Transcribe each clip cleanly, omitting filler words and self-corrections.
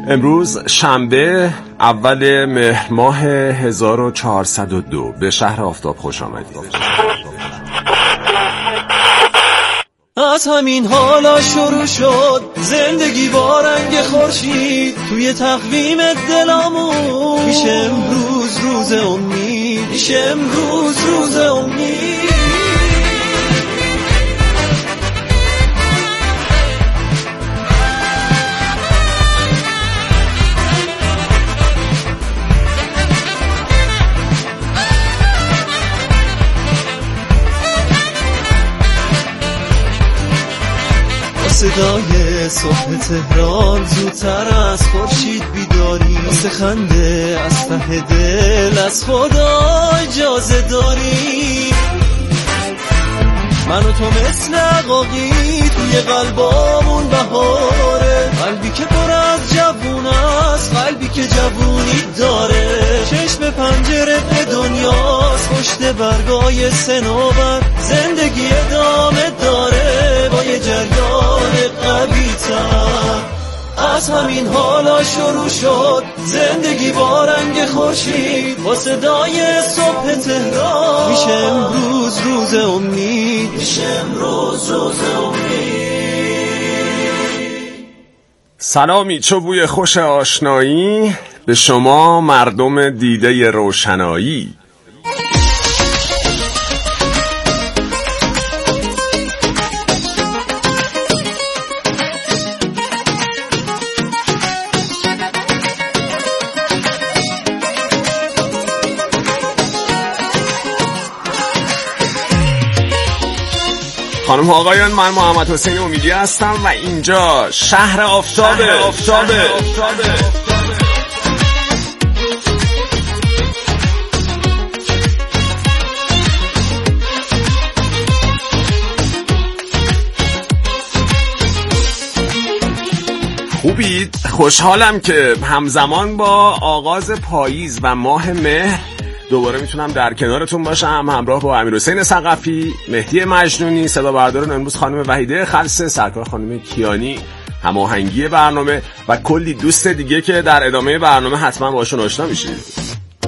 امروز شنبه اول مهر ماه 1402 به شهر آفتاب خوش آمدید. از همین حالا شروع شد زندگی با رنگ خورشید، توی تقویم دلمون میشه امروز روز امید، میشه امروز روز امید. صدای صبح تهران زودتر از خورشید بیداری، واسه خنده از ته دل از خدا اجازه داری. من و تو مثل عقاقی توی قلبامون بهاره، قلبی که پر از جوون است، قلبی که جوونی داره. چشم پنجره به دنیاست، پشت برگای صنوبر زندگی ادامه داره با یه جریان قوی‌تر. از همین حالا شروع شد زندگی با رنگ خورشید، با صدای صبح تهران میشه امروز روز امید، میشه امروز روز امید. سلامی چو بوی خوش آشنایی به شما مردم دیده روشنایی. خانم و آقایان، من محمد حسین امیدی هستم و اینجا شهر آفتابه. خوبید؟ خوشحالم که همزمان با آغاز پاییز و ماه مهر دوباره میتونم در کنارتون باشم، همراه با امیرحسین ثقفی، مهدی مجنونی، صدا برداران امروز خانم وحیده خلصه، سرکار خانم کیانی، هماهنگی برنامه و کلی دوست دیگه که در ادامه برنامه حتما باشون آشنا میشید.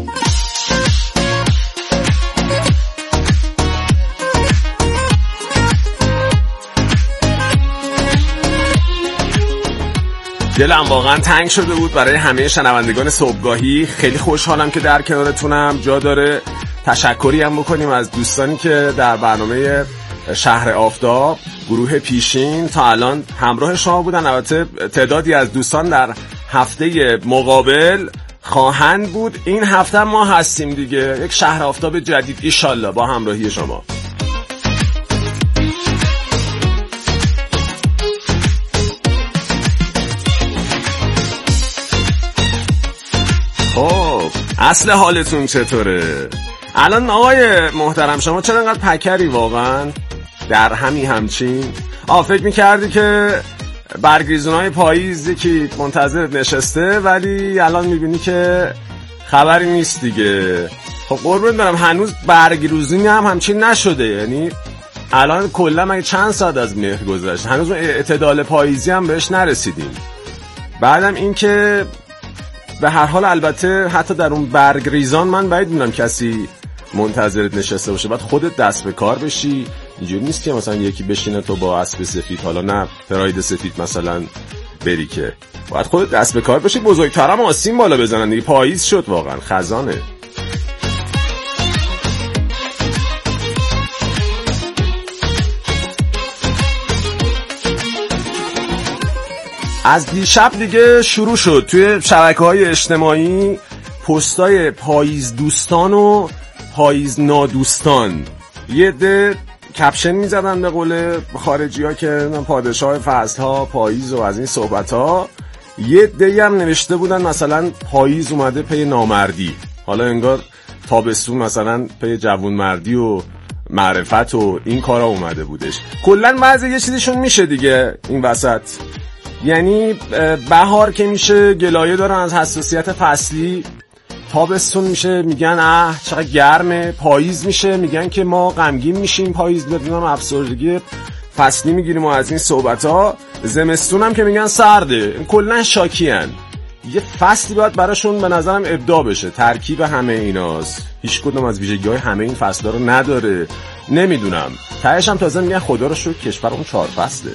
دلم واقعا تنگ شده بود برای همه شنوندگان صبحگاهی. خیلی خوشحالم که در کنارتونم. جا داره تشکری هم بکنیم از دوستانی که در برنامه شهر آفتاب گروه پیشین تا الان همراه شما بودن. البته تعدادی از دوستان در هفته مقابل خواهند بود. این هفته ما هستیم دیگه، یک شهر آفتاب جدید ایشالله با همراهی شما. خب اصل حالتون چطوره؟ الان آقای محترم شما چرا انقدر پکری واقعا در همچین؟ فکر میکردی که برگریزونای پاییز یکی منتظر نشسته ولی الان میبینی که خبری نیست دیگه. خب قربون برم هنوز برگریزونی همچین نشده، یعنی الان کلا مگه چند ساعت از مهر گذشت، هنوز اعتدال پاییزی هم بهش نرسیدیم. بعدم این که به هر حال البته حتی در اون برگریزان من باید میدونم کسی منتظرت نشسته باشه، بعد خودت دست به کار بشی. اینجوری نیست که مثلا یکی بشینه تو با اسب سفید، حالا نه پراید سفید مثلا بری، که باید خودت دست به کار بشی. بزرگترم آسین بالا بزنن دیگه، پاییز شد واقعا، خزانه. از دیشب دیگه شروع شد توی شبکه‌های اجتماعی پستای پاییز دوستان و پاییز نادوستان. یه عده کپشن می‌زدن به قول خارجی‌ها که پادشاه فصل‌ها پاییز و از این صحبت‌ها. یه عده هم نوشته بودن مثلا پاییز اومده پی نامردی، حالا انگار تابستون مثلا پی جوانمردی و معرفت و این کارا اومده بودش. کلاً بعضی یه چیزشون میشه دیگه این وسط. یعنی بهار که میشه گلایه دارن از حساسیت فصلی، تابستون میشه میگن چقدر گرمه، پاییز میشه میگن که ما غمگین میشیم، پاییز بدونم افسردگی فصلی میگیریم و از این صحبت ها. زمستون هم که میگن سرده. کلن شاکیان. یه فصلی باید براشون به نظرم ابداع بشه. ترکیب همه ایناست، هیچ کدوم از ویژگی‌های همه این فصل‌ها رو نداره. نمیدونم، تهش هم تازه میگن خدا رو شکر کشورمون 4 فصله.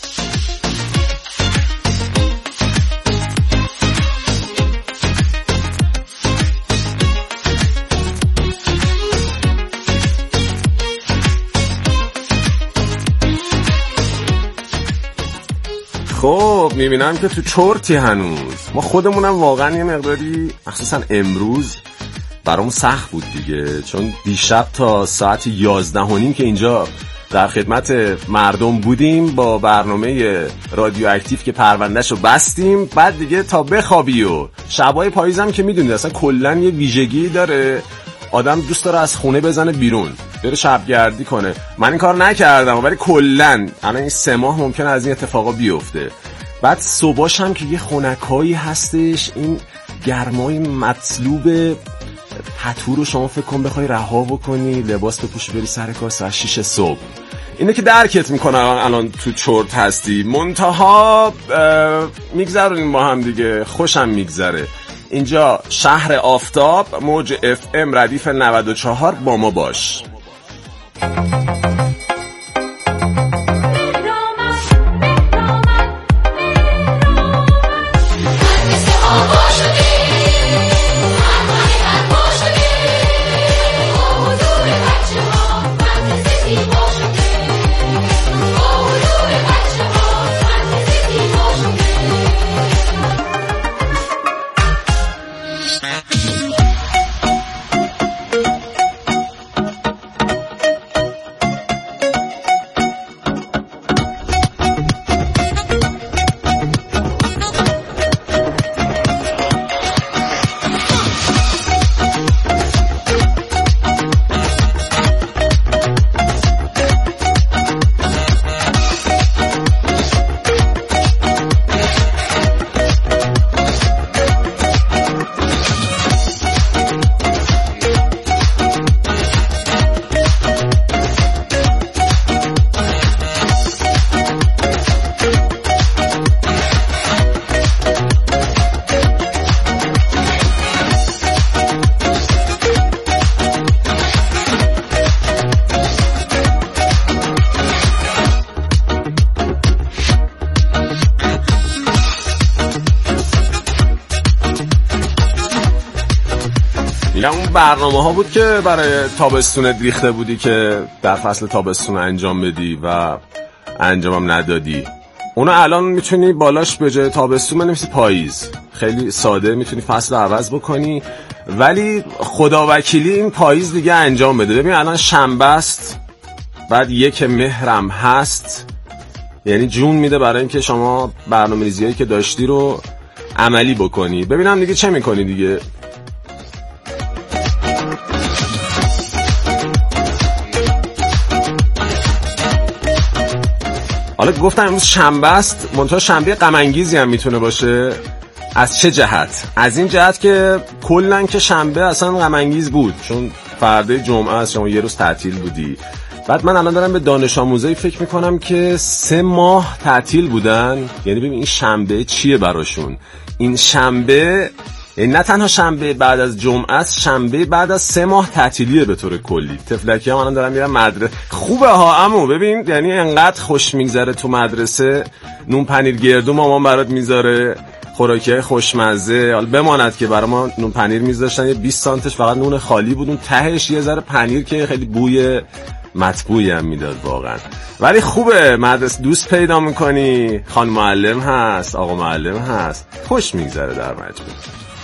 خب میبینم که تو چرتی هنوز. ما خودمونم واقعا یه مقداری مخصوصا امروز برام سخت بود دیگه، چون دیشب تا ساعت 11:30 که اینجا در خدمت مردم بودیم با برنامه رادیو اکتیو که پروندهشو بستیم، بعد دیگه تا بخوابی و شبای پاییزم که میدونید اصلا کلا یه ویژگی داره، آدم دوست داره از خونه بزنه بیرون بره شبگردی کنه. من این کار نکردم ولی کلا الان این 3 ماه ممکنه از این اتفاقا بیفته. بعد صبحش هم که یه خنکایی هستش، این گرمای مطلوب پتو رو شما فکر کن بخوای رها بکنی، لباس بپوشی بری سر کار ساعت 6 صبح. اینه که درکت میکنه الان تو چرت هستی، منتها میگذرونیم با هم دیگه، خوشم میگذره. اینجا شهر آفتاب، موج FM ردیف 94، با ما باش. اون برنامه ها بود که برای تابستونت ریخته بودی که در فصل تابستون انجام بدی و انجامم ندادی. اونو الان میتونی بالاش به جای تابستون بنویسی پاییز. خیلی ساده میتونی فصل رو عوض بکنی، ولی خداوکیلی این پاییز دیگه انجام بده. ببین الان شنبه است، بعد 1 مهرم هست، یعنی جون میده برای اینکه شما برنامه‌ریزیایی که داشتی رو عملی بکنی. ببینم دیگه چه میکنی دیگه. حالا گفتم امروز شنبه است، منتها شنبه غم انگیزی هم میتونه باشه. از چه جهت؟ از این جهت که کلا که شنبه اصلا غم انگیز بود، چون فردا جمعه است، شما یه روز تعطیل بودی. بعد من الان دارم به دانش آموزایی فکر میکنم که 3 ماه تعطیل بودن. یعنی ببین این شنبه چیه براشون. این شنبه یعنی نه تنها شنبه بعد از جمعه است، شنبه بعد از 3 ماه تعطیلیه به طور کلی. تفلکی ها الان دارن میرن مدرسه. خوبه ها عمو، ببین یعنی انقدر خوش میگذره تو مدرسه، نون پنیر گردو مامان برات میذاره، خوراکیای خوشمزه. حالا بماند که برای ما نون پنیر میذاشتن، یه 20 سانتش فقط نون خالی بود، اون تهش یه ذره پنیر که خیلی بوی مطبوعی هم میداد واقعا. ولی خوبه، مدرسه دوست پیدا میکنی، خانم معلم هست، آقا معلم هست، خوش میگذره در مجموع.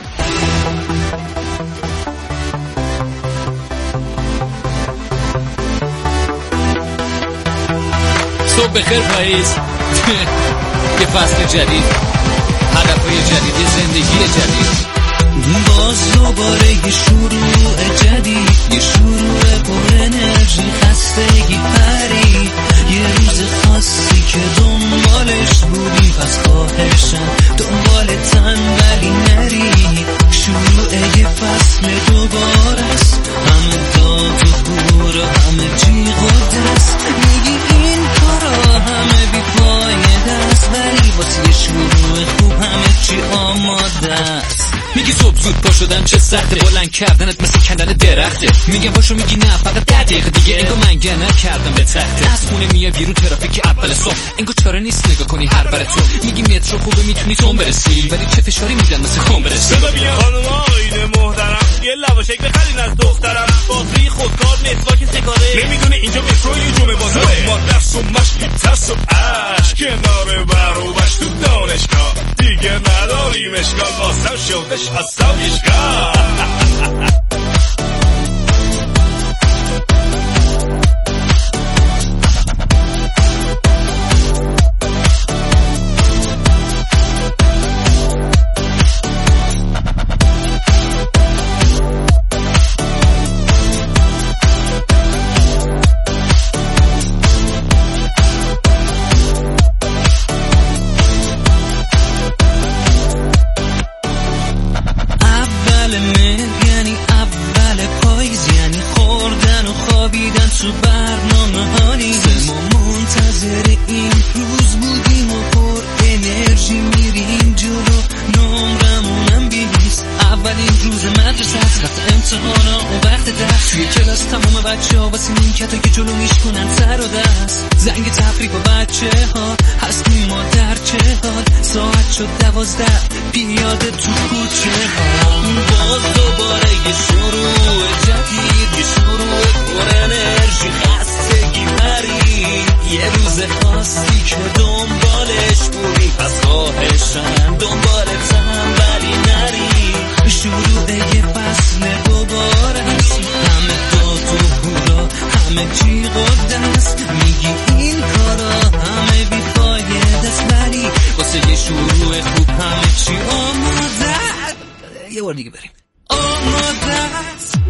صبح بخیر پاییز. یه فصل جدید، هدفهای جدید، زندگی جدید، باز دوباره یه شروع جدید، یه شروع پر انرژی، خستگی پری، یه روز خاصی که دنبالش بودی، پس خواهشم دنبال تنبلی نری. شروع یه فصل دوباره است، همه داد و دور و همه جیغ و دست، میگی این کارا همه بی پایه دست، ولی واسه یه شروع خوب همه چی آماده وقت است. میگی صبح زود پا شدن چه سخته، بلند کردنت مثل کندن درخته. میگم پاشو میگی نه فقط 10 دقیقه دیگه، انگار من گنه کردم به تخته. از خونه میای بیرون ترافیک اول صبح، انگار چاره نیست نگاه کنی هر بر تو. میگی مترو خوبه میتونی تون برسی، ولی چه فشاری میدن مثل خون برسی. بذار بیا خانم آقاین محترم، یه لواشک بخرین از دخترم. باتری خودکار مسواک ستاره، نمیدونه اینجا مترو یه جمعه بازاره. ما درس و مشقی ترس و عشق، کنار بر و بش تو دانشگاه. دیگه نداریم اشکال، واسم شدش عصبیشگاه. تو برنامه هانی ما منتظر این روز بودیم و پر انرژی میریم جلو. نمرمونم 20 اولین روز مدرسه است، وقت امتحانا و وقت درس. توی کلاس تمام بچه ها واسه نیمکتا که جلو میشکنن سر و دست. زنگ تفریح با بچه ها هستیم ما در چه حال. ساعت شد 12 پیاده تو کوچه ها. باز دوباره یه شروع جدید، یه شروع پر انرژی، خستگی پری. یه روز خاصی که دنبالش بودی، پس خواهشم دنبالتم ولی نری. شروع یه فصل دوباره است، همه داد و هورا، همه جیغ و دست. میگی این کارا همه بیفایده است، ولی واسه یه شروع خوب همه چی آماده. یه بار دیگه بریم. آماده است.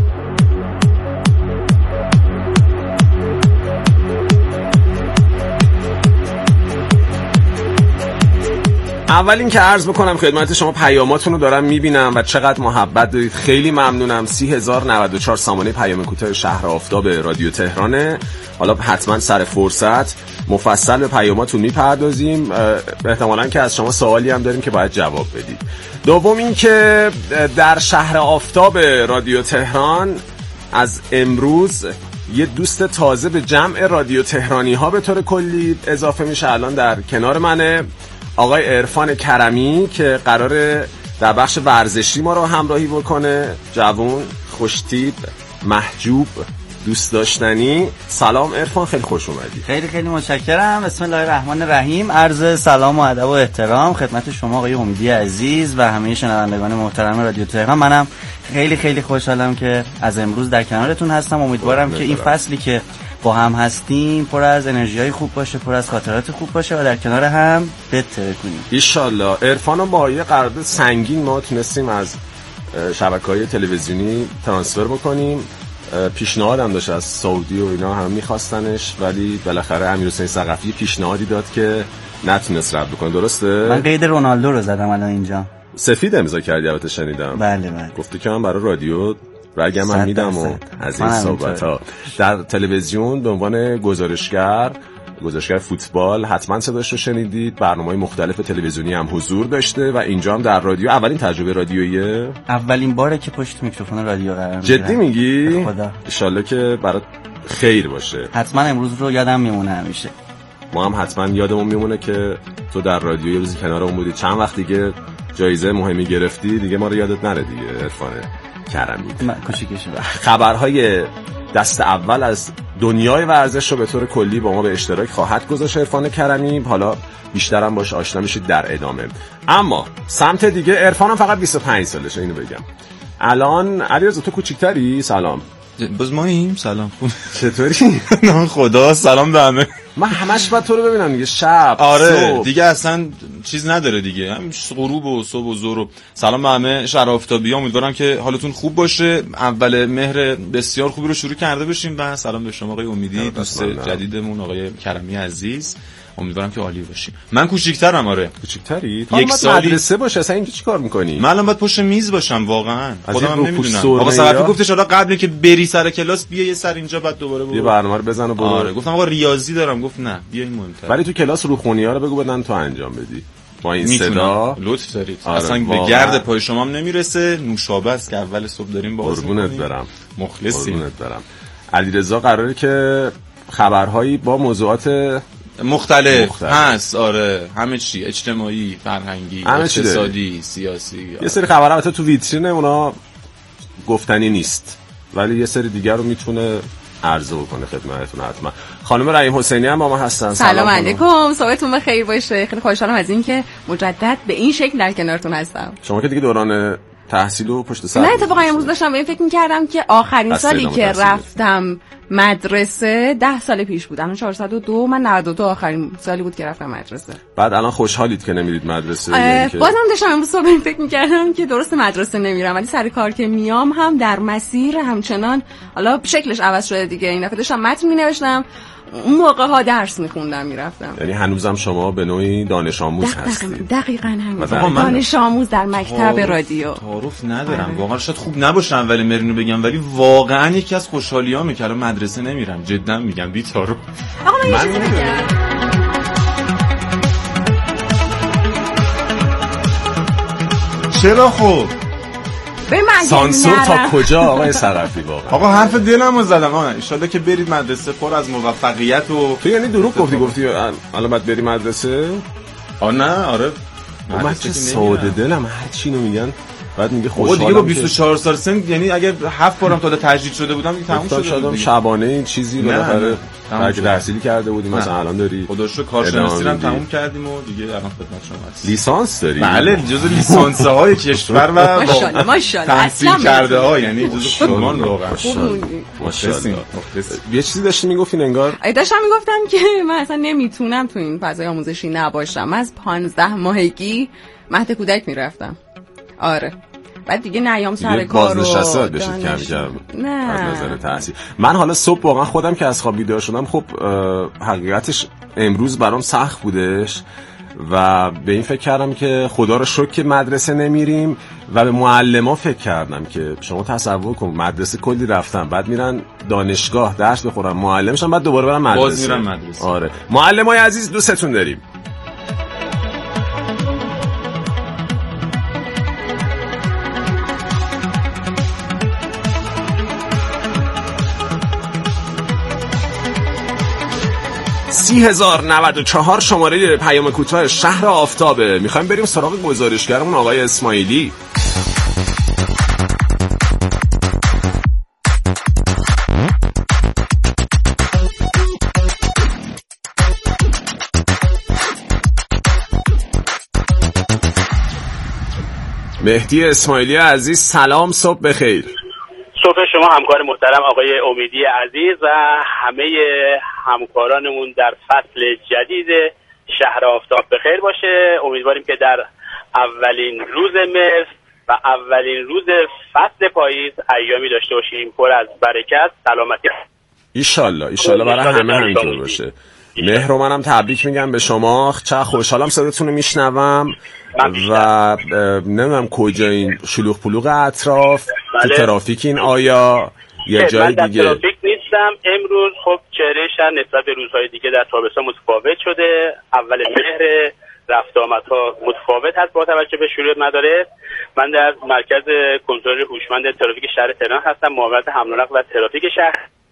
اول این که عرض بکنم خدمت شما پیاماتون رو دارم میبینم و چقدر محبت دارید، خیلی ممنونم. 30094 سامانه پیام کوتاه شهر آفتاب رادیو تهرانه. حالا حتما سر فرصت مفصل به پیاماتون میپردازیم. احتمالاً که از شما سوالی هم داریم که باید جواب بدید. دوم این که در شهر آفتاب رادیو تهران از امروز یه دوست تازه به جمع رادیو تهرانی ها به طور کلی اضافه میشه. الان در کنار منه آقای عرفان کرمی که قراره در بخش ورزشی ما رو همراهی بکنه. جوون، خوشتیپ، محجوب، دوست داشتنی. سلام عرفان، خیلی خوش اومدی. خیلی خیلی متشکرم. بسم الله الرحمن الرحیم. عرض سلام و ادب و احترام خدمت شما آقای امیدی عزیز و همه شنوندگان محترم رادیو تهران. منم خیلی خیلی خوشحالم که از امروز در کنارتون هستم. امیدوارم که این فصلی که با هم هستیم پر از انرژیای خوب باشه، پر از خاطرات خوب باشه و در کنار هم بهتر کنیم ان شاءالله. عرفان با یه قرارداد سنگین ما تونستیم از شبکه‌های تلویزیونی ترانسفر بکنیم. پیشنهاد هم داشت از سعودی و اینا هم می‌خواستنش، ولی بالاخره امیرحسین ثقفی پیشنهادی داد که نتونست رد بکنه. درسته؟ من قید رونالدو رو زدم الان اینجا. سفید امضا کردی البته شنیدم. بله بله. گفتی که من برای رادیو رگم هم میدم و از این صحبت‌ها. در تلویزیون به عنوان گزارشگر فوتبال حتما صداش رو شنیدید. برنامه‌های مختلف تلویزیونی هم حضور داشته و اینجا هم در رادیو. اولین تجربه رادیویی، اولین باره که پشت میکروفون رادیو قرار میگیرم. جدی میگی؟ خدا ان شاءالله که برات خیر باشه. حتما امروز رو یادم میمونه همیشه. ما هم حتما یادمون میمونه که تو در رادیو یه روزی کنارمون بودی. چند وقت دیگه جایزه مهمی گرفتی، دیگه ما رو یادت نره دیگه. عرفان کرمی. خبرهای دست اول از دنیای ورزش رو به طور کلی با ما به اشتراک خواهد گذاشت عرفان کرمی. حالا بیشترم باش آشنا میشید در ادامه. اما سمت دیگه عرفانم فقط 25 سالشه، اینو بگم. الان علیرضا تو کوچیک‌تری؟ سلام. باز ما این سلام خوب چطوری؟ نه خدا سلام به همه. من همش باید تو رو ببینم دیگه، شب آره صبح. دیگه اصلا چیز نداره دیگه، هم غروب و صبح و ظهر و سلام به همه شهر آفتابی‌ها. امیدوارم که حالتون خوب باشه. اول مهر بسیار خوبی رو شروع کرده باشیم و سلام به شما آقای امیدی، دوست جدیدمون آقای کرمی عزیز. امیدوارم که عالی باشی. من کوچیک‌ترم. آره کوچیک‌تری؟ یک سالی مدرسه باشه. اصلا اینجا چیکار می‌کنی؟ من الان باید پشت میز باشم واقعا. خودم هم نمیدونم. آقا صرفی گفتش حالا قبل که بری سر کلاس بیا یه سر اینجا بعد دوباره برو. یه برنامه رو بزن و برو. آره گفتم آقا ریاضی دارم. گفت نه بیا این مهم‌تره. ولی تو کلاس روخونی‌ها رو بگو بدن تو انجام بدی. با این صدا. لطف دارید. اصلا به گرد پای شما هم نمیرسه. نوشابه است که اول صبح داریم باز می‌کنیم. قربونت برم. مخلصیم. قربونت برم. علیرضا قراره که خبرهایی با موضوعات مختلف هست. آره، همه چی، اجتماعی، فرهنگی، اقتصادی، سیاسی. یه سری خبرها البته تو ویترین اونا گفتنی نیست، ولی یه سری دیگر رو میتونه عرضه کنه خدمتتون. حتما خانم رحیم حسینی هم با ما هستن. سلام علیکم، صبحتون بخیر باشه. خیلی خوشحالم از این که مجدد به این شکل در کنارتون هستم. شما که دیگه دوران تحصیل و پشت سر نه، اتفاقا امروز داشتم به این فکر می‌کردم که آخرین سالی که رفتم مدرسه 10 سال پیش بود. الان 402، من 92 آخرین سالی بود که رفتم مدرسه. بعد الان خوشحالید که نمیرید مدرسه؟ بازم داشتم امروز صبح این فکر می‌کردم که درست مدرسه نمیرم، ولی سر کار که میام هم در مسیر همچنان، حالا شکلش عوض شده دیگه. این دفعه داشتم متن می‌نوشتم، اون موقع ها درس میخوندم میرفتم. یعنی هنوزم شما به نوعی دانش آموز هستید. دقیقاً همین. دانش آموز در مکتب رادیو. تعارف ندارم واقعا، شاید خوب نباشم ولی مرینو بگم، ولی واقعا یکی از خوشحالیامه که الان مدرسه نمیرم. جدا میگم بی تعارف. آقا من یه چیزی بگم. چرا خب سانسور تا کجا آقای ثقفی واقعا؟ آقا حرف دلمو زدم. ان شاءالله که برید مدرسه، پر از موفقیت و تو یعنی دروغ گفتی الان بعد بری مدرسه؟ نه آره من چه ساده دلم، هر چی رو میگن بعد میگه خوشحالم دیگه با 24 سال سن، یعنی اگر 7 بارم تا تجدید شده بودم دیگه تموم شده بود. شبانه این چیزی بالاخره ترک تحصیلی کرده بودیم، مثلا الان داری خدا رو شکر کارشناسی رو تموم کردیم و دیگه الان خدمت شما هستیم. لیسانس داری؟ بله، جزو لیسانس های کشور و ماشاءالله تحصیل کرده ها، یعنی جزو شما واقعا ماشاءالله. یه چیزی داشتی میگفتین انگار؟ داشتم میگفتم که من اصلا نمیتونم تو این فضای آموزشی نباشم. من از 15 ماهگی مهد کودک میرفتم. آره، بعد دیگه نیام سر کار رو بازنشسته بشید کم نه از نظر تحصیل. من حالا صبح واقعا خودم که از خواب بیدار شدم، خب حقیقتش امروز برام سخت بودش و به این فکر کردم که خدا رو شکر که مدرسه نمیریم و به معلما فکر کردم که شما تصور کن مدرسه کلی رفتم، بعد میرن دانشگاه درس بخورن، معلمشون بعد دوباره برن مدرسه، باز میرن مدرسه. آره معلمای عزیز دوستتون داریم. $30,094 شماره پیام کوتاه شهر آفتابه. میخوایم بریم سراغ گزارشگرمون آقای اسماعیلی. مهدی اسماعیلی عزیز سلام، صبح بخیر. صبح شما همکار محترم آقای امیدی عزیز و همه همکارانمون در فصل جدید شهر آفتاب بخیر باشه. امیدواریم که در اولین روز مهر و اولین روز فصل پاییز ایامی داشته باشیم پر از برکت، سلامتی. ایشالله برای همه همینطور باشه. مهر رو منم تبریک میگم به شما. چه خوشحالم صداتون رو میشنوم و نمیدونم کجا این شلوغ پلوغ اطراف تو ترافیکین آیا یه جای دیگه؟ من در ترافیک نیستم امروز. خب چهره شهر نسبت به روزهای دیگه در تابستان متفاوت شده. اول مهر رفت آمدها متفاوت هست با توجه به شروع مدارس. من در مرکز کنترل هوشمند ترافیک شهر تهران هستم، معاونت حمل و نقل و ترافیک شهر.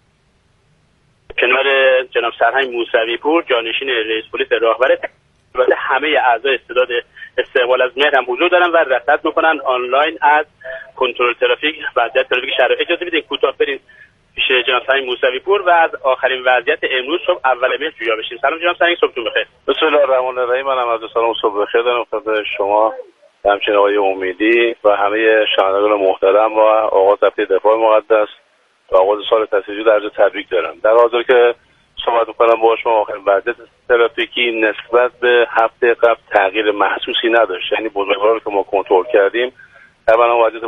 کنار جناب سرهنگ موسوی پور جانشین رئیس پلیس راهبر البته همه اعضای استعداد استقبال از مهر هم حضور دارن و رصد میکنن آنلاین از کنترل ترافیک وضعیت ترافیک شهر. اجازه بدید کوتاه بریم پیش جناب سرهنگ موسوی پور و از آخرین وضعیت امروز صبح اول مهر جویا بشیم. سلام جناب سرهنگ، صبحتون بخیر. بسم الله الرحمن الرحیم. منم از سلام صبح بخیر دارم خدمت شما، همچنین آقای امیدی و همه شنوندگان محترم و آغاز هفته دفاع مقدس و آغاز سال تحصیلی در عرض تبریک دارم. در حاضر که صحبت می‌کنم با شما، آخرین وضعیت ترافیکی نسبت به هفته قبل تغییر محسوسی نداشت. یعنی بزرگوارا رو که ما کنترل کردیم طبعا وضعیت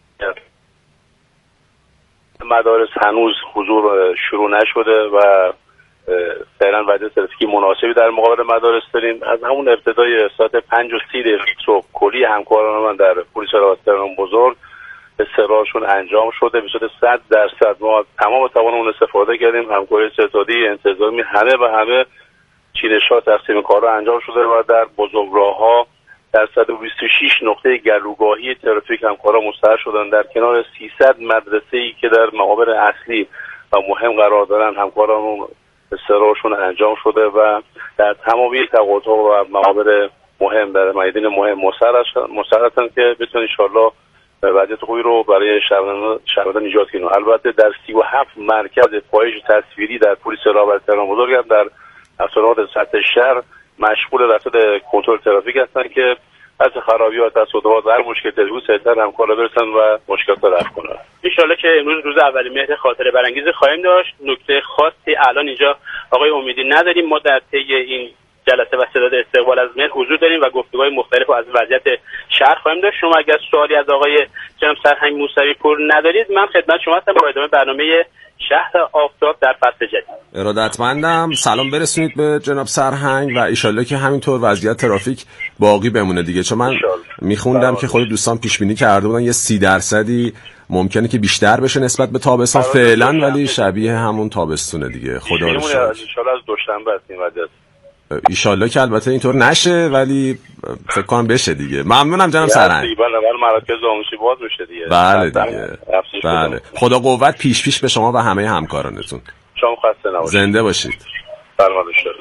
مدارس هنوز حضور شروع نشده و فعلا وضعیت ترافیکی مناسبی در مقابل مدارس داریم. از همون ابتدای ساعت 5:30 صبح کلی همکاران من در پلیس راهبران بزرگ استقرارشون انجام شده. به صورت 100% ما تمام توانمون استفاده کردیم. همکاری ستادی، انتظامی، همه چینش‌ها تقسیم کارها انجام شده و در بزرگراه‌ها در 126 نقطه گلوگاهی ترافیک همکارا مستقر شدن. در کنار 300 مدرسه‌ای که در محاور اصلی و مهم قرار دارن همکاران استراحتشون انجام شده و در تمامی تقاطع و محاور مهم در میادین مهم مستقر هستن که بتونن ان شاءالله وضعیت خوبی رو برای شهروندان ایجاد کنیم. البته در 37 مرکز پایش تصویری در پلیس راهور تهران بزرگ هم در افسرات سطح شهر مشغول رصد کنترل ترافیک هستن که از خرابیات، تصادفات و هر مشکل تلفیق سریعتر همکارا برسن و مشکلات رو رفع کنن. ان شاءالله که امروز روز اول مهر خاطره برانگیز خواهیم داشت. نکته خاصی الان اینجا آقای امیدی نداریم. ما در طی این جلسه و صداد استقبال از مهر حضور داریم و گفتگوهای مختلف از وضعیت شهر خواهیم داشت. شما اگر سوالی از آقای جناب سرهنگ موسوی پور ندارید من خدمت شما هستم با ادامه برنامه شهر آفتاب در فصل جدید. ارادتمندم. سلام برسونید به جناب سرهنگ و ایشالله که همینطور وضعیت ترافیک باقی بمونه دیگه، چون من میخوندم که خود دوستان پیش بینی کرده بودن یه 30% ممکنه که بیشتر بشه نسبت به تابستان فعلا، ولی شبیه همون تابستونه دیگه. خدا رو شکر. ان شاءالله از دوشنبه است این وضعیت. ایشالله که البته اینطور نشه ولی فکر کنم بشه دیگه. ممنونم جناب سرهنگ. بله مراکز آموزشی باز میشه دیگه. بله دیگه. بله. خدا قوت پیش به شما و همه همکارانتون. شما خسته نباشید. زنده باشید. سلامت باشید.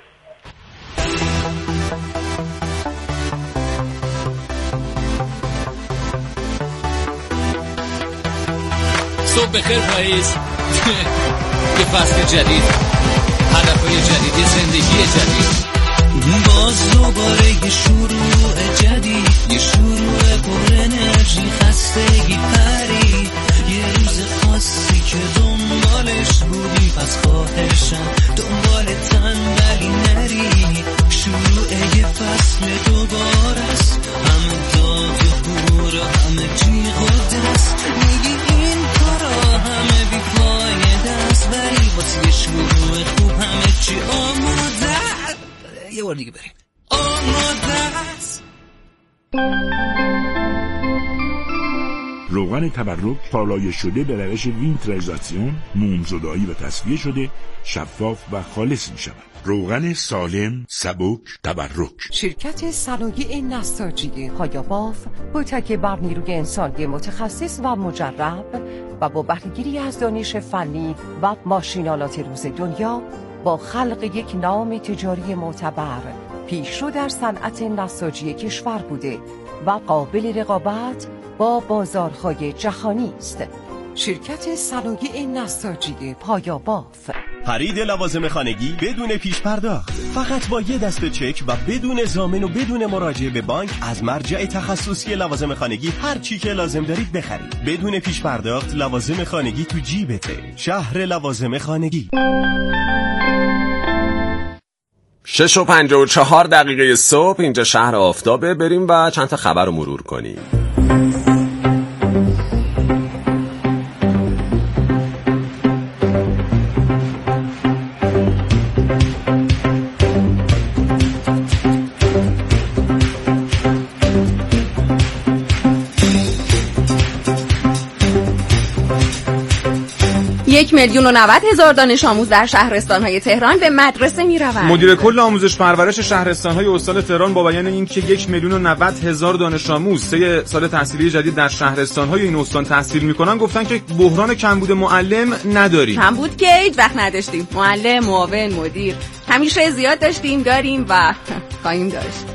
صبح بخیر پاییز. یه فصل جدید، هدفهای جدید، یه زندگی جدید. باز دوباره یه شروع جدید، یه شروع پر انرژی، خستگی پری، یه روز خاصی که دنبالش بودی، پس خواهشم دنبال تنبلی نری. شروع یه فصل دوباره است، همه داد و بور و همه جیغ و دست، میگی این کارا همه بیفایده است، ولی واسه یه شروع خوب همه چی آماده. یه بار دیگه بریم. روغن تبرک پالایش شده به روش وینتریزاسیون، مومزدایی و تصفیه شده، شفاف و خالص می شود. روغن سالم، سبک، تبرک. شرکت صنایع نساجی پایاباف با تکیه بر نیروی انسانی متخصص و مجرب و با بهره‌گیری از دانش فنی و ماشینالات روز دنیا با خلق یک نام تجاری معتبر پیشرو در صنعت نساجی کشور بوده و قابل رقابت با بازارهای جهانی است. شرکت صنایع نساجی پایاباف. خرید لوازم خانگی بدون پیش پرداخت، فقط با یه دسته چک و بدون ضامن و بدون مراجعه به بانک از مرجع تخصصی لوازم خانگی هر چی که لازم دارید بخرید. بدون پیش پرداخت لوازم خانگی تو جیبته. شهر لوازم خانگی. 6:54 صبح اینجا شهر آفتابه. بریم و چند تا خبر رو مرور کنیم. یک 1,090,000 دانش آموز در شهرستان‌های تهران به مدرسه می‌روند. مدیر کل آموزش پرورش شهرستان‌های استان تهران با بیان اینکه 1,090,000 دانش آموز طی سال تحصیلی جدید در شهرستان‌های این استان تحصیل می‌کنن، گفتن که بحران کمبود معلم نداریم. کمبود که هیچ وقت نداشتیم. معلم، معاون، مدیر همیشه زیاد داشتیم، داریم و خواهیم داشت.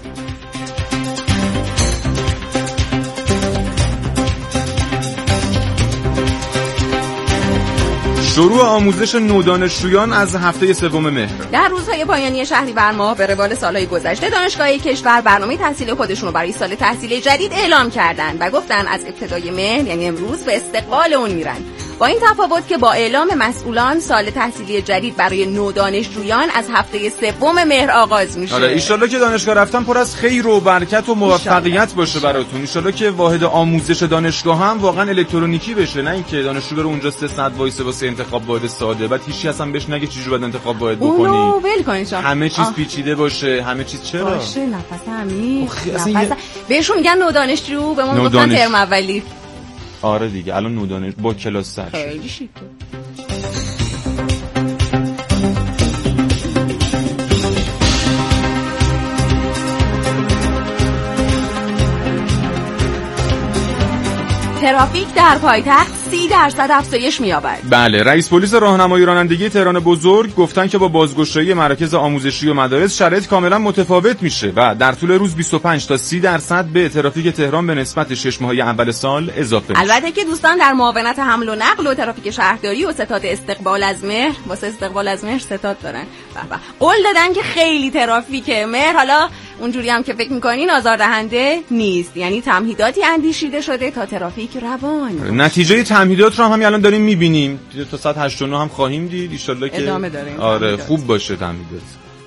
شروع آموزش نودانشجویان از هفته 3 مهر. در روزهای پایانی شهریور ماه به روال سالهای گذشته دانشگاه‌های کشور برنامه تحصیلی خودشون رو برای سال تحصیلی جدید اعلام کردن و گفتن از ابتدای مهر یعنی امروز به استقبال اون میرن. با این تفاوت که با اعلام مسئولان سال تحصیلی جدید برای نودانشجویان از هفته 3 مهر آغاز میشه. آره، ان شاءالله که دانشگاه رفتن پر از خیر و برکت و موفقیت باشه براتون. ان شاءالله که واحد آموزش دانشگاه هم واقعا الکترونیکی بشه، نه اینکه دانشجو بره اونجا 3 ساعت وایسه واسه انتخاب واحد ساده، بعد هیچی اصلا بهش نگه چجوری باید انتخاب واحد بکنی. اونو ول کنین شما. همه چیز پیچیده باشه، همه چیز چرا؟ باشه نفس عمیق. بهشون میگن نودانشجو، به ما گفتن ترم اولی. آره دیگه، الان نودانش با کلاس سر خیلی شیکه. ترافیک در پایتخت 30% افزایش می‌یابد. بله، رئیس پلیس راهنمایی رانندگی تهران بزرگ گفتن که با بازگشایی مراکز آموزشی و مدارس شرایط کاملا متفاوت میشه و در طول روز 25 تا 30% به ترافیک تهران به نسبت 6 ماهه اول سال اضافه میشه. البته که دوستان در معاونت حمل و نقل و ترافیک شهرداری و ستاد استقبال از مهر واسه استقبال از مهر ستاد دارن. قول دادن که خیلی ترافیک مهر حالا اونجوری هم که فکر می‌کنین آزاردهنده نیست، یعنی تمهیداتی اندیشیده شده تا ترافیک روان. نتیجه تمهیدات رو هم همین الان داریم می‌بینیم، تا ساعت 8:09 هم خواهیم دید ان شاءالله که ادامه داریم. آره خوب باشه تمهیدات.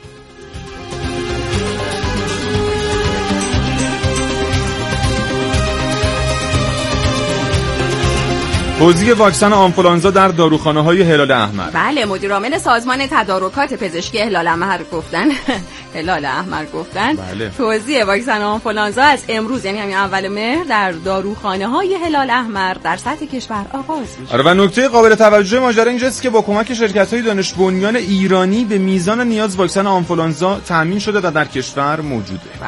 توزیع واکسن آنفولانزا در داروخانه‌های هلال احمر. بله، مدیر عامل سازمان تدارکات پزشکی هلال احمر گفتن بله. توزیع واکسن آنفولانزا از امروز یعنی همین اول مهر در داروخانه‌های هلال احمر در سطح کشور آغاز میشه. آره و نکته قابل توجه ماجرا اینجاست که با کمک شرکت‌های دانش بنیان ایرانی به میزان نیاز واکسن آنفولانزا تامین شده و در کشور موجوده. بله.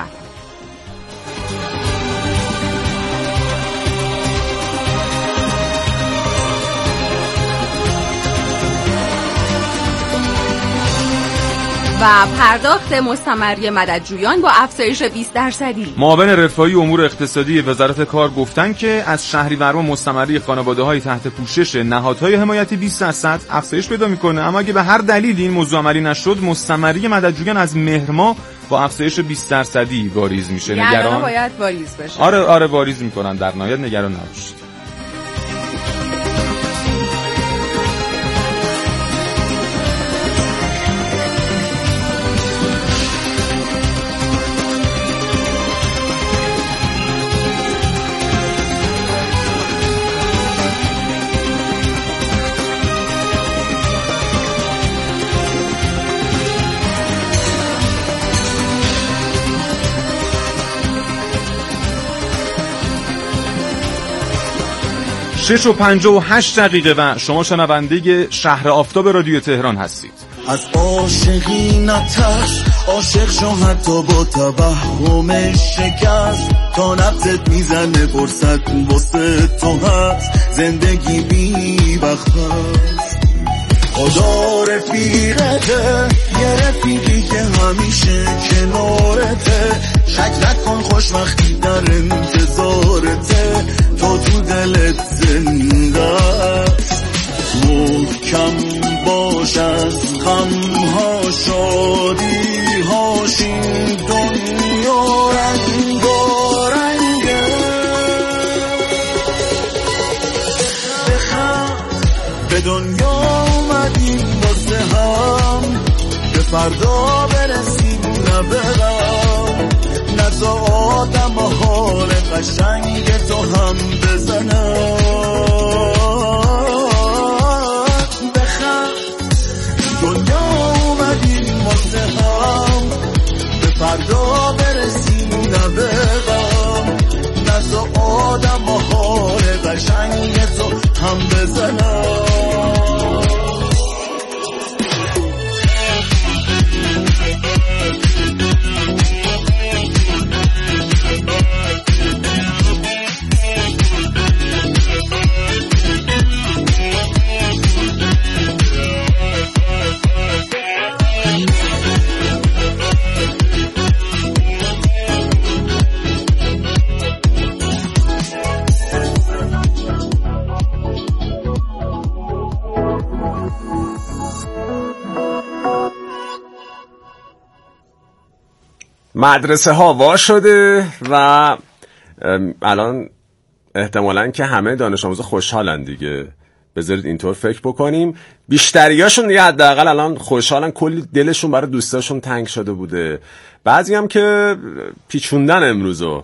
و پرداخت مستمری مددجویان با افزایش 20%. معاون رفاهی امور اقتصادی وزارت کار گفتن که از شهریور ماه مستمری خانواده‌های تحت پوشش نهادهای حمایتی 20% افزایش پیدا می‌کنه، اما اگه به هر دلیلی این موضوع عملی نشد مستمری مددجویان از مهر ماه با افزایش 20% واریز میشه. نگران باید واریز بشه. آره واریز می‌کنن، در نهایت نگران نباشید. شش و 58 دقیقه و شما شنونده شهر آفتاب رادیو تهران هستید. از عاشقی نترس، عاشق شو حتی با توهم شکست، تا نبضت میزنه فرصت واسه تو هست، زندگی بی وقت هست. خدا رفیقته، یه رفیقی که همیشه کنارته، شک نکن خوشبختی در انتظارته، تو دلت زنده است. محکم باش از غمها شادی هاش، این دنیا رنگارنگه. به دنیا اومدیم واسه هم، به فردا برسیم نه به غم، نزا آدم حال قشنگ تو هم بزنم. دنیا اومدیم واسه هم، به فردا برسیم نه به غم، نزا آدم حال قشنگ تو هم بزنم. مدرسه ها وا شده و الان احتمالاً که همه دانش آموزا خوشحالن دیگه. بذارید اینطور فکر بکنیم، بیشتریاشون دیگه حداقل الان خوشحالن، کلی دلشون برای دوستاشون تنگ شده بوده، بعضی هم که پیچوندن امروزو.